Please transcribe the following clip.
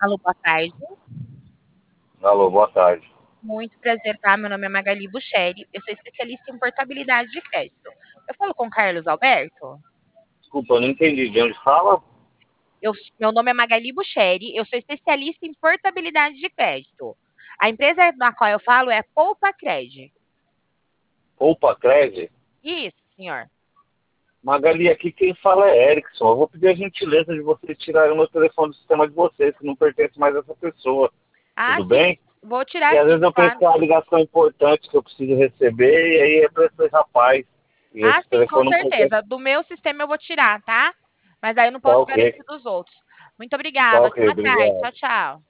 Alô, boa tarde. Alô, boa tarde. Muito prazer, tá? Meu nome é Magali Bucheri, eu sou especialista em portabilidade de crédito. Eu falo com o Carlos Alberto? Desculpa, eu não entendi. De onde fala? Meu nome é Magali Bucheri, eu sou especialista em portabilidade de crédito. A empresa na qual eu falo é Poupa Cred. Poupa Cred? Isso, senhor. Magali, aqui quem fala é Erickson. Eu vou pedir a gentileza de vocês tirarem o meu telefone do sistema de vocês, que não pertence mais a essa pessoa. Ah, Tudo sim, bem? vou E tirar às sim, vezes eu penso claro. que é uma ligação importante que eu preciso receber, e aí é para esse rapaz. E Ah, esse sim, com telefone não pertence. certeza. Do meu sistema eu vou tirar, tá? Mas aí eu não Tá posso ok. garantir dos outros. Muito Tá obrigada. ok, Ótima tarde. obrigado. Tchau, tchau.